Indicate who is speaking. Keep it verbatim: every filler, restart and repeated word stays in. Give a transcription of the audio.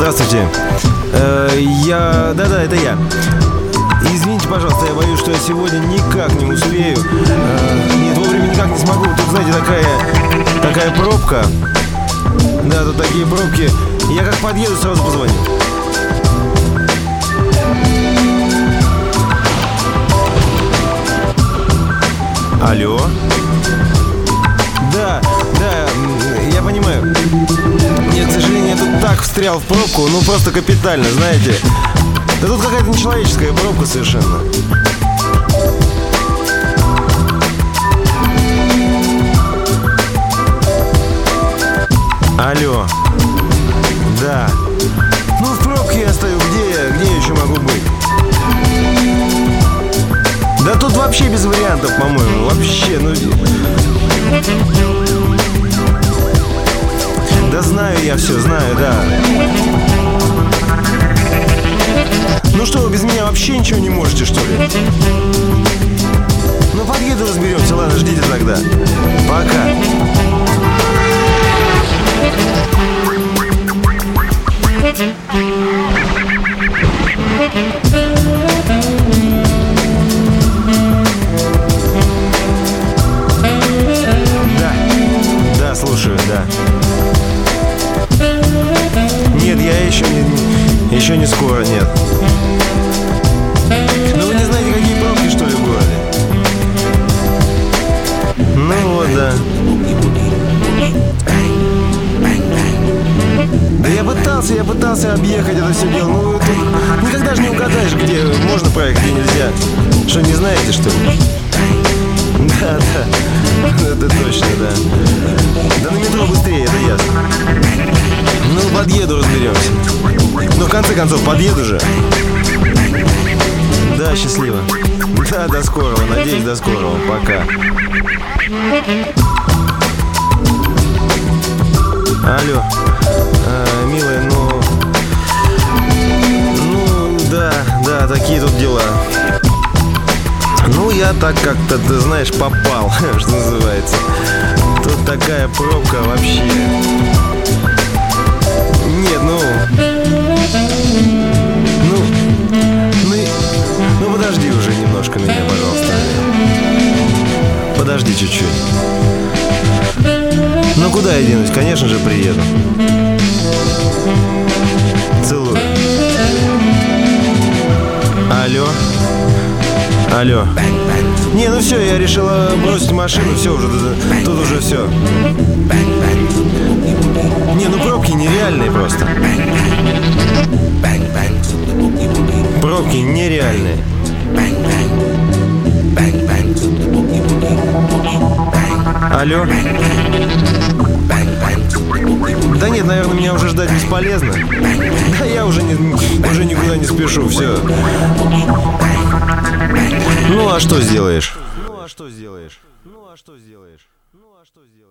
Speaker 1: Здравствуйте. Э, я... Да-да, это я. Извините, пожалуйста, я боюсь, что я сегодня никак не успею. Э, нет, вовремя никак не смогу. Тут, знаете, такая... Такая пробка. Да, тут такие пробки. Я как подъеду, сразу позвоню. Алло? Да, да, я понимаю. Нет, к сожалению, я тут так встрял в пробку, ну просто капитально, знаете. Да тут какая-то нечеловеческая пробка совершенно. Алло. Да. Ну, в пробке я стою. Где я? Где я еще могу быть? Да тут вообще без вариантов, по-моему. Вообще, ну... Да знаю я все, знаю, да. Ну что, вы без меня вообще ничего не можете, что ли? Ну, подъеду, разберемся. Ладно, ждите тогда. Пока. Да, да, слушаю, да. Нет, я еще не, еще не скоро, нет. Ну вы не знаете, какие пробки, что ли, в городе? Ну вот, да. Да я пытался, я пытался объехать это все дело. Ну, ты никогда же не угадаешь, где можно проехать, где нельзя. Что, не знаете, что ли? Да, да, это точно, да. Да на метро быстрее, это ясно. Ну, подъеду, разберемся. Ну, в конце концов, подъеду же. Да, счастливо. Да, до скорого, надеюсь, до скорого. Пока. Алло. А, милая, ну... Ну, да, да, такие тут дела. Ну, я так как-то, ты знаешь, попал, что называется. Тут такая пробка вообще. Нет, ну... Ну... Ну, ну подожди уже немножко меня, пожалуйста. Подожди чуть-чуть. Ну, куда я денусь? Конечно же, приеду. Целую. Алло. Алло. Не, ну все, я решила бросить машину, все уже, тут уже все. Не, ну пробки нереальные просто. Пробки нереальные. Алло. Да нет, наверное, меня уже ждать бесполезно. Да я уже, не, уже никуда не спешу, все. Ну а что сделаешь? Ну а что сделаешь? Ну а что сделаешь? Ну а что сделаешь?